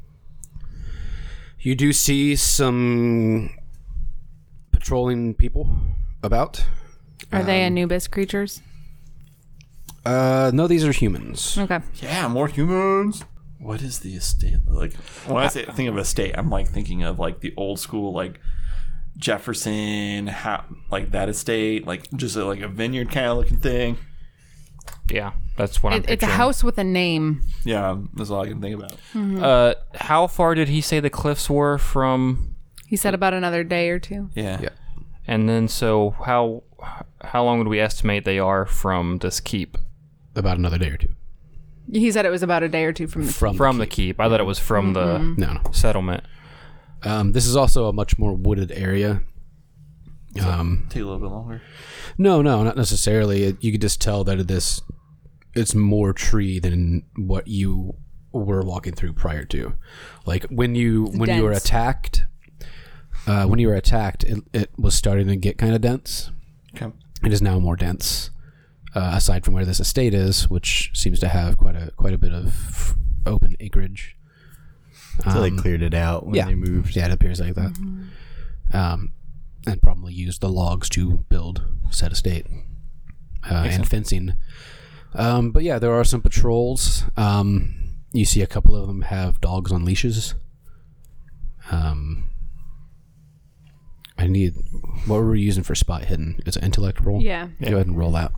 C: You do see some patrolling people about.
E: Are they Anubis creatures?
C: No, these are humans.
E: Okay.
D: Yeah, more humans. What is the estate like? When I think of estate, I'm like thinking of like the old school, like Jefferson, like that estate, like just like a vineyard kind of looking thing.
F: Yeah, that's what I'm
E: It's a
F: picturing.
E: house with a name.
D: Yeah, that's all I can think about.
F: How far did he say the cliffs were from?
E: He said about another day or two.
D: Yeah.
C: Yeah.
F: And then, so how long would we estimate they are from this keep?
C: About another day or two.
E: He said it was about a day or two from the
F: From the keep. I thought it was from the
C: No.
F: settlement.
C: This is also a much more wooded area.
D: Take a little bit longer.
C: No, not necessarily. You could just tell that it's more tree than what you were walking through prior to. Like when you were
E: dense.
C: attacked, it was starting to get kind of dense.
D: Okay.
C: It is now more dense. Aside from where this estate is, which seems to have quite a bit of open acreage.
G: So they cleared it out when they moved.
C: Yeah, it appears like that. And probably used the logs to build said estate and fencing. But yeah, there are some patrols. You see a couple of them have dogs on leashes. What were we using for spot hidden? It's an intellect roll?
E: Yeah.
C: Go ahead and roll that.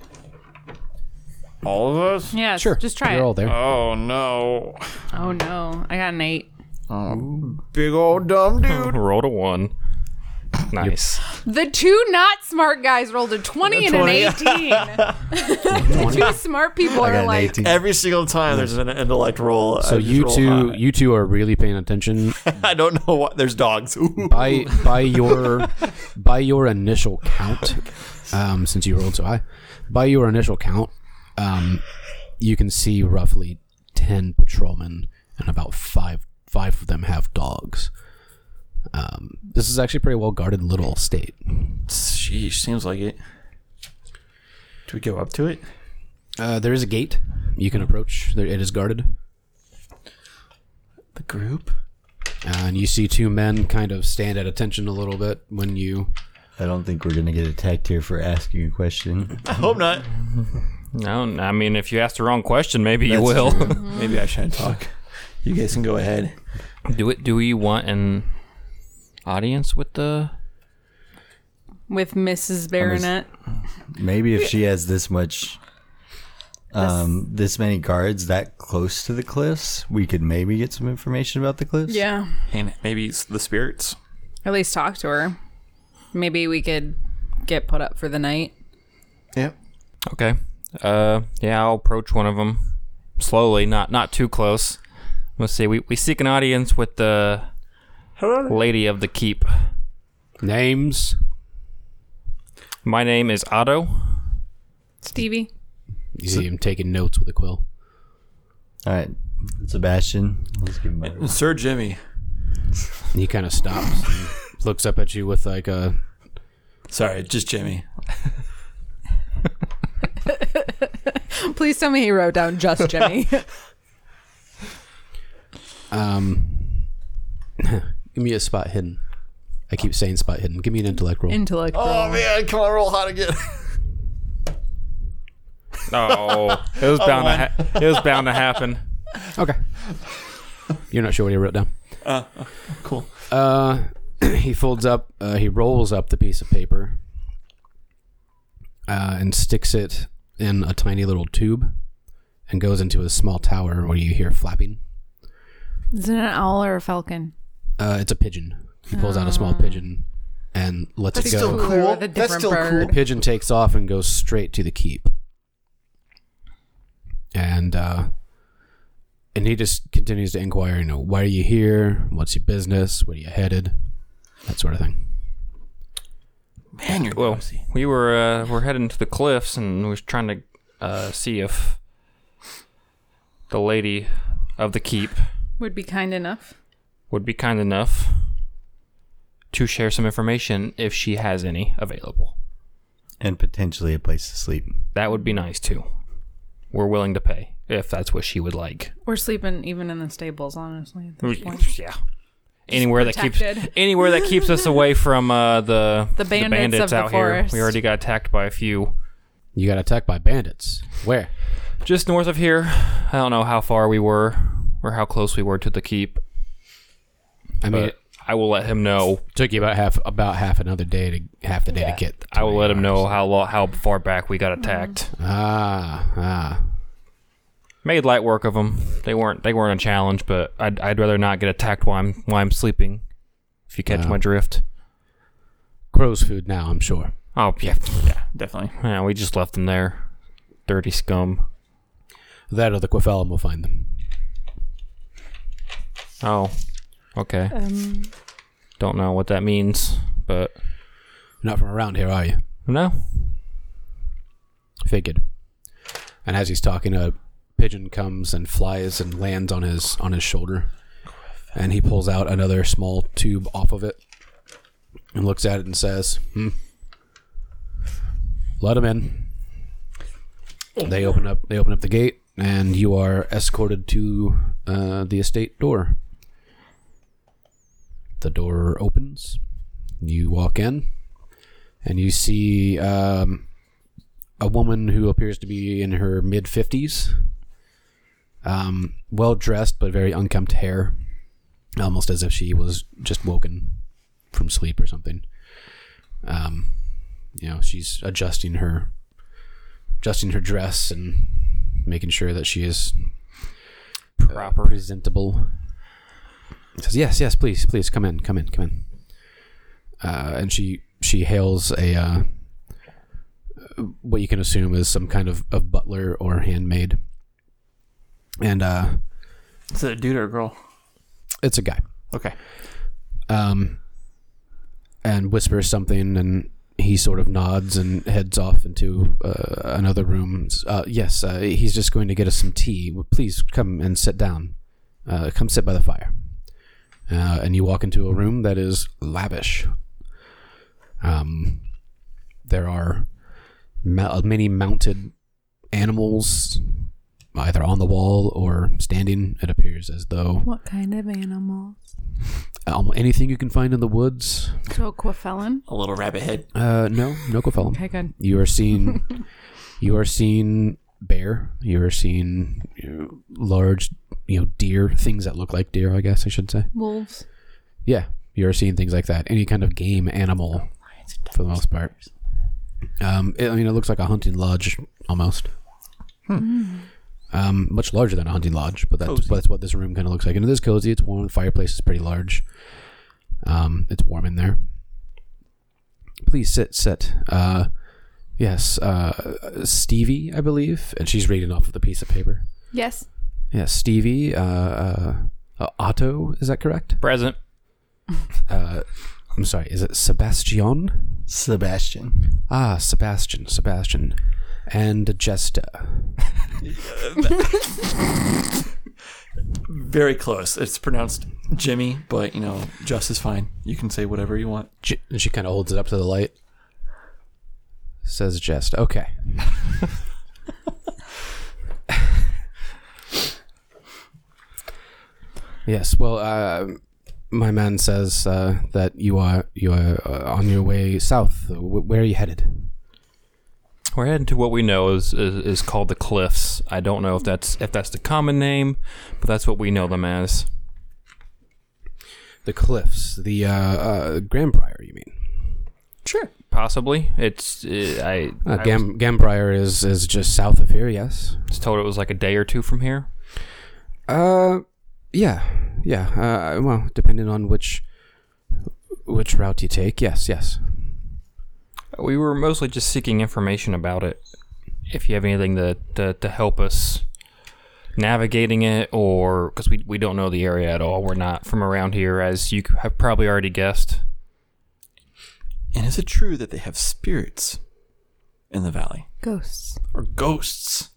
D: All of us?
E: Yeah.
C: Sure.
E: Just try
C: You're
E: it.
C: all there.
D: Oh no.
E: Oh no. I got an 8.
D: Big old dumb dude.
F: Rolled a 1. Nice.
E: The 2 not smart guys rolled a 20 and an 18. The 2 smart people
G: I
E: are
G: got an
E: like
G: 18.
D: Every single time there's an intellect roll.
C: So
D: I just
C: you
D: roll high.
C: two are really paying attention.
D: I don't know what. There's dogs. Ooh.
C: by your initial count, since you rolled so high, by your initial count, you can see roughly 10 patrolmen, and about five of them have dogs. This is actually a pretty well guarded little estate.
D: Sheesh, seems like it. Do we go up to it?
C: There is a gate you can approach. It is guarded.
D: The group?
C: And you see 2 men kind of stand at attention a little bit when you...
G: I don't think we're gonna get attacked here for asking a question.
D: I hope not.
F: No, I mean, if you ask the wrong question, maybe you
G: That's
F: will.
G: true.
D: Maybe I shouldn't talk. You guys can go ahead.
F: Do we want an audience with the
E: with Mrs. Baronet.
G: Maybe if she has this much, this many guards that close to the cliffs, we could maybe get some information about the cliffs.
E: Yeah.
D: And maybe it's the spirits.
E: At least talk to her. Maybe we could get put up for the night.
D: Yep.
F: Okay. Yeah, I'll approach one of them slowly, not too close. Let's see. We seek an audience with the lady of the keep.
C: Names?
F: My name is Otto.
E: Stevie.
C: You see him taking notes with a quill.
G: All right, Sebastian. Let's give him a...
D: Sir Jimmy.
C: And he kind of stops and looks up at you with like a...
D: Sorry, just Jimmy.
E: Please tell me he wrote down just Jimmy.
C: Give me a spot hidden. I keep saying spot hidden. Give me an intellect roll.
E: Intellect.
D: Oh man, come on, roll hot again.
F: Oh, it was bound to happen.
C: Okay. You're not sure what he wrote down.
D: Cool.
C: He folds up, he rolls up the piece of paper and sticks it in a tiny little tube and goes into a small tower where you hear flapping.
E: Is it an owl or a falcon?
C: It's a pigeon. He pulls out a small pigeon and lets it go.
E: Cool. With a different bird.
C: The pigeon takes off and goes straight to the keep. And he just continues to inquire, why are you here? What's your business? Where are you headed? That sort of thing.
D: Man, you're
F: Well,
D: nosy.
F: we we're heading to the cliffs and we was trying to see if the lady of the keep
E: Would be kind enough.
F: would be kind enough to share some information if she has any available.
G: And potentially a place to sleep.
F: That would be nice too. We're willing to pay if that's what she would like.
E: We're sleeping even in the stables, honestly. At this point.
F: Yeah. Anywhere
E: protected.
F: that keeps us away from the
E: bandits of the
F: out here.
E: forest.
F: We already got attacked by a few.
C: You got attacked by bandits. Where?
F: Just north of here. I don't know how far we were or how close we were to the keep.
C: I mean,
F: But I will let him know.
C: it took you about half the day to get.
F: I will let him know how far back we got attacked. Made light work of them. They weren't a challenge, but I'd rather not get attacked while I'm sleeping. If you catch my drift.
C: Crow's food now, I'm sure.
F: Oh yeah,
D: Yeah, definitely.
F: yeah. We just left them there. Dirty scum.
C: That or the Quifellum will find them.
F: Oh, okay. Don't know what that means, but
C: You're not from around here, are you?
F: no.
C: Figured. And as he's talking, a pigeon comes and flies and lands on his shoulder, and he pulls out another small tube off of it and looks at it and says, "Let him in." They open up the gate, and you are escorted to the estate door. The door opens. You walk in, and you see a woman who appears to be in her mid-50s. Well dressed, but very unkempt hair, almost as if she was just woken from sleep or something. She's adjusting her dress and making sure that she is proper, presentable. Says, yes, please, come in. And she hails a what you can assume is some kind of butler or handmaid. And
D: Is it a dude or a girl?
C: it's a guy.
D: Okay.
C: And whispers something, and he sort of nods and heads off into another room. Yes, he's just going to get us some tea. Please come and sit down. Come sit by the fire. And you walk into a room that is lavish. There are many mounted animals, either on the wall or standing. It appears as though
E: What kind of animals?
C: anything you can find in the woods.
E: So Quifellin?
D: A little rabbit head.
C: No Quifellum.
E: Okay, good.
C: You are seeing bear. You are seeing large, deer, things that look like deer, I guess I should say.
E: Wolves.
C: Yeah, you are seeing things like that. Any kind of game animal for the most part. It looks like a hunting lodge almost. Much larger than a hunting lodge, but that's what this room kind of looks like. And it is cozy. It's warm. The fireplace is pretty large. It's warm in there. Please sit. Yes, Stevie, I believe, and she's reading off of the piece of paper.
E: Yes.
C: Yes, Stevie. Otto, is that correct?
F: Present.
C: I'm sorry. Is it Sebastian?
G: Sebastian.
C: Ah, Sebastian, and Jesta.
D: Very close. It's pronounced Jimmy, but just is fine. You can say whatever you want.
C: And she kind of holds it up to the light. Says Jest. Okay. Yes. Well, my man says that you are on your way south. Where are you headed?
F: We're heading to what we know is called the Cliffs. I don't know if that's the common name, but that's what we know them as.
C: The Cliffs, the Grandbrier, you mean?
F: Sure, possibly. It's
C: Grandbrier is just south of here. Yes.
F: I was told it was like a day or two from here.
C: Yeah. Well, depending on which route you take. Yes.
F: We were mostly just seeking information about it. If you have anything to help us navigating it, or because we don't know the area at all. We're not from around here, as you have probably already guessed.
D: And is it true that they have spirits in the valley?
E: Ghosts.
D: Or ghosts?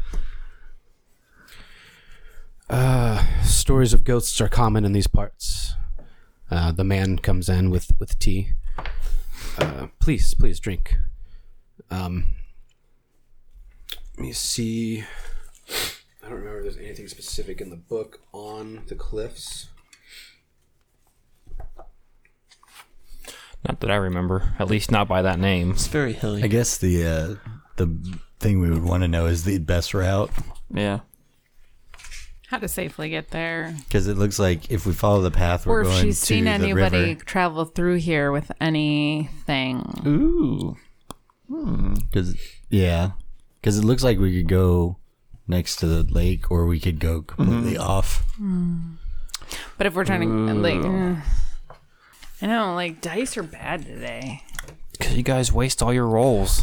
C: Stories of ghosts are common in these parts. The man comes in with tea. Please drink. Let me see. I don't remember if there's anything specific in the book on the cliffs.
F: Not that I remember. At least not by that name.
D: It's very hilly.
G: I guess the thing we would want to know is the best route.
D: Yeah.
E: How to safely get there.
G: Because it looks like if we follow the path, we're
E: Or if
G: going
E: she's
G: to
E: seen
G: the
E: anybody
G: river.
E: travel through here with anything.
D: Ooh.
G: Because it looks like we could go next to the lake, or we could go completely off.
E: But if we're trying to, I know, dice are bad today.
F: Because you guys waste all your rolls.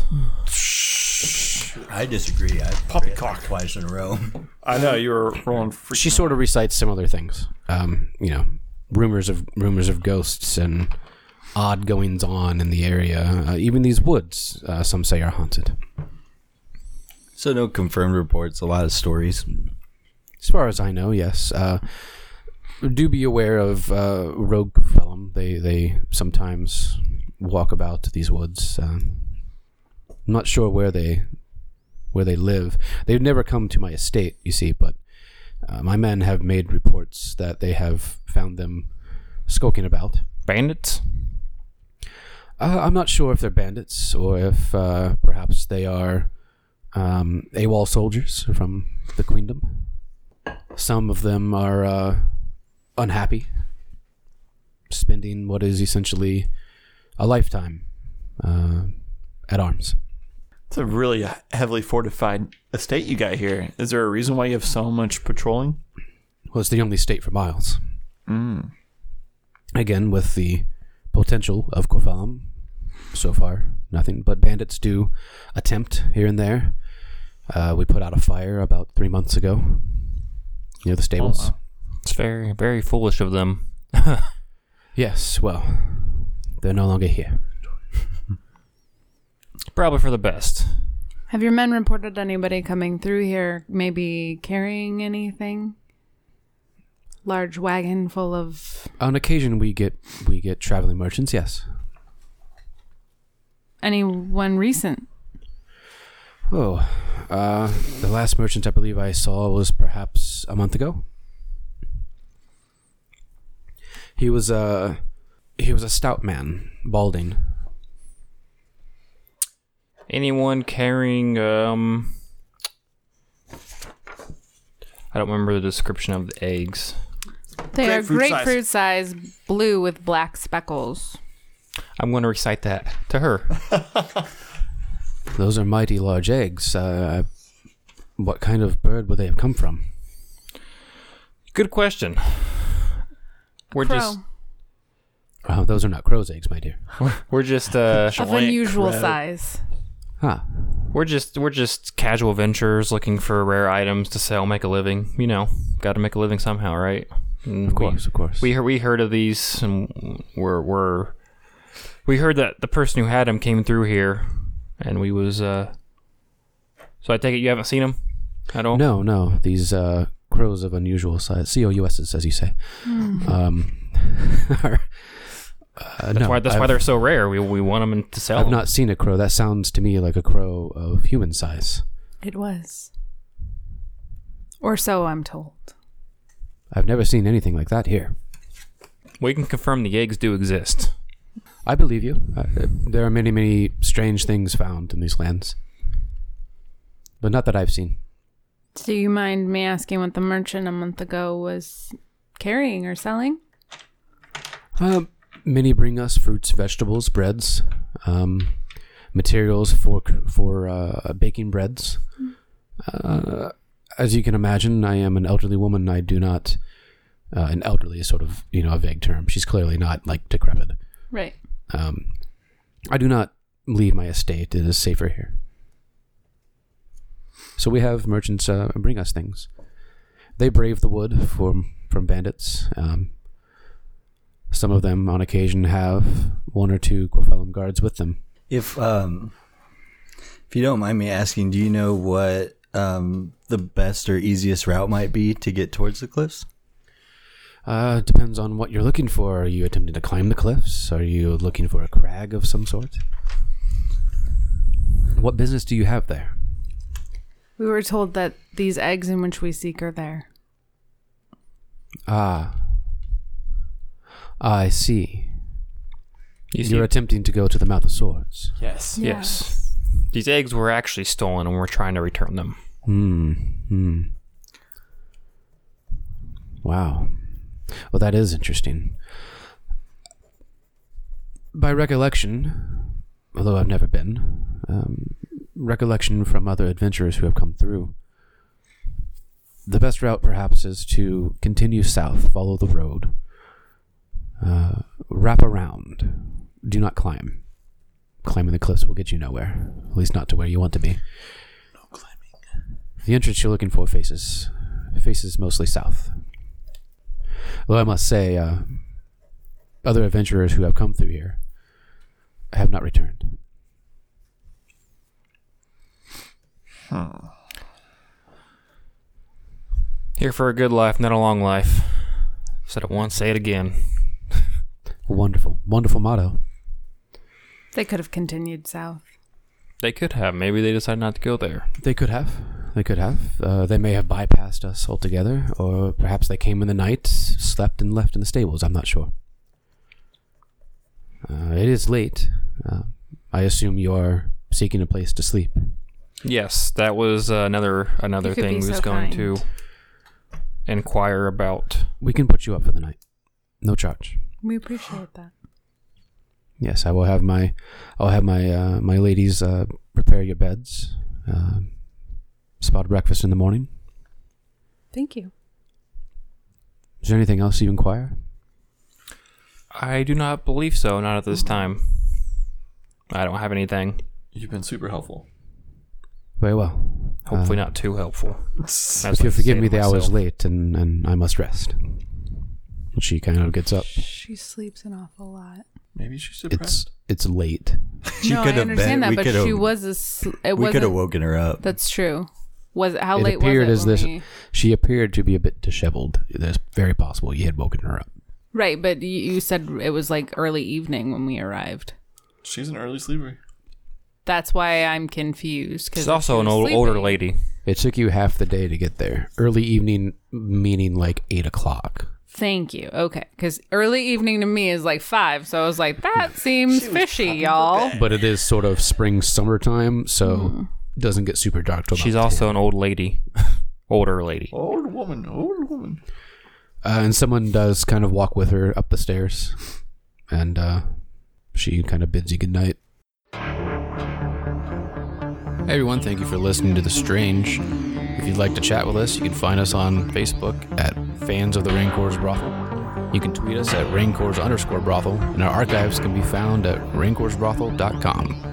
G: I disagree. I
D: Poppycock
G: twice in a row.
D: I know you were rolling.
C: She sort of recites similar things. Rumors of ghosts and odd goings on in the area. Even these woods, some say, are haunted.
G: So no confirmed reports. A lot of stories.
C: As far as I know, yes. Do be aware of rogue Felum. They sometimes walk about these woods. I'm not sure where they live. They've never come to my estate, you see, but my men have made reports that they have found them skulking about.
F: Bandits?
C: I'm not sure if they're bandits or if perhaps they are AWOL soldiers from the Queendom. Some of them are unhappy, spending what is essentially a lifetime at arms.
D: It's a really heavily fortified estate you got here. Is there a reason why you have so much patrolling?
C: Well, it's the only state for miles. Again, with the potential of Corvalum, so far, nothing. But bandits do attempt here and there. We put out a fire about 3 months ago near the stables.
F: It's very, very foolish of them.
C: Yes, well, they're no longer here.
F: Probably for the best.
E: Have your men reported anybody coming through here, maybe carrying anything? Large wagon full of...
C: On occasion, we get traveling merchants, yes.
E: Anyone recent?
C: Oh, the last merchant I believe I saw was perhaps a month ago. He was a stout man, balding.
F: Anyone carrying, I don't remember the description of the eggs.
E: They are
D: Grapefruit
E: grapefruit size, blue with black speckles.
F: I'm going to recite that to her.
C: Those are mighty large eggs. What kind of bird would they have come from?
F: Good question. We're
E: Crow.
F: just
C: Those are not crow's eggs, my dear.
F: we're just
E: Of
D: Joint
E: unusual
D: credit.
E: size.
C: Ah,
F: we're just casual adventurers looking for rare items to sell, make a living. You know, got to make a living somehow, right? And
C: of course.
F: We heard of these, and we heard that the person who had them came through here, and we was. So I take it you haven't seen them at all.
C: No. These crows of unusual size, COUSs, as you say. Are,
F: That's why they're so rare. We want them to sell.
C: I've
F: them.
C: not seen a crow. That sounds to me like a crow of human size.
E: It was. Or so I'm told.
C: I've never seen anything like that here.
F: We can confirm the eggs do exist.
C: I believe you. There are many, many strange things found in these lands. But not that I've seen.
E: Do you mind me asking what the merchant a month ago was carrying or selling?
C: Many bring us fruits, vegetables, breads, materials for baking breads. As you can imagine, I am an elderly woman. I do not... an elderly is sort of, a vague term. She's clearly not, decrepit.
E: Right.
C: I do not leave my estate. It is safer here. So we have merchants bring us things. They brave the wood from bandits. Some of them, on occasion, have one or two Quofelum guards with them.
G: If you don't mind me asking, do you know what the best or easiest route might be to get towards the cliffs?
C: Depends on what you're looking for. Are you attempting to climb the cliffs? Are you looking for a crag of some sort? What business do you have there?
E: We were told that these eggs in which we seek are there.
C: Ah, I see.
F: You see,
C: You're attempting to go to the Mouth of Swords.
D: Yes.
F: yes. These eggs were actually stolen, and we're trying to return them.
C: Wow. Well, that is interesting. By recollection, although I've never been, recollection from other adventurers who have come through, the best route perhaps is to continue south, follow the road, wrap around, do not climb. Climbing the cliffs will get you nowhere, at least not to where you want to be.
D: No climbing.
C: The entrance you're looking for faces mostly south. Though I must say, other adventurers who have come through here have not returned.
F: Here for a good life, not a long life. Said it once, say it again.
C: Wonderful, wonderful motto.
E: They could have continued south.
F: They could have. Maybe they decided not to go there.
C: They could have. They may have bypassed us altogether, or perhaps they came in the night, slept, and left in the stables. I'm not sure. It is late. I assume you are seeking a place to sleep.
F: Yes, that was another
E: You could
F: thing
E: be
F: we was
E: so
F: going
E: kind.
F: to inquire about.
C: We can put you up for the night. No charge.
E: We appreciate that.
C: Yes, I'll have my my ladies prepare your beds. Spot breakfast in the morning.
E: Thank you.
C: Is there anything else you inquire?
F: I do not believe so, not at this time. I don't have anything.
D: You've been super helpful.
C: Very well.
F: Hopefully not too helpful. That's
C: If
F: what
C: you'll
F: I
C: forgive
F: say
C: me
F: to
C: the hours
F: myself.
C: late, and I must rest. She kind of gets up.
E: She sleeps an awful lot.
D: Maybe she's depressed.
C: It's late.
G: She
E: No,
G: could
E: I
G: have
E: understand
G: been.
E: that, but she was it
G: We could have
E: wasn't.
G: woken her up.
E: That's true. Was how
C: It
E: late
C: appeared
E: was
C: as
E: it?
C: this.
E: when we-
C: She appeared to be a bit disheveled. It's very possible you had woken her up.
E: Right, but you said it was like early evening when we arrived.
D: She's an early sleeper.
E: That's why I'm confused. 'Cause
F: She's
E: if
F: also
E: she
F: an
E: was
F: older
E: sleeping-
F: lady.
C: It took you half the day to get there. Early evening meaning like 8 o'clock.
E: Thank you. Okay, because early evening to me is like 5, so I was like, that seems fishy, y'all.
C: But it is sort of spring, summertime, so it doesn't get super dark till
F: She's
C: about
F: also an old lady. Older lady.
D: Old woman.
C: 10. And someone does kind of walk with her up the stairs. And she kind of bids you goodnight. Hey everyone, thank you for listening to The Strange. If you'd like to chat with us, you can find us on Facebook at Fans of the Raincor's Brothel. You can tweet us at Raincor's_Brothel, and our archives can be found at raincorsbrothel.com.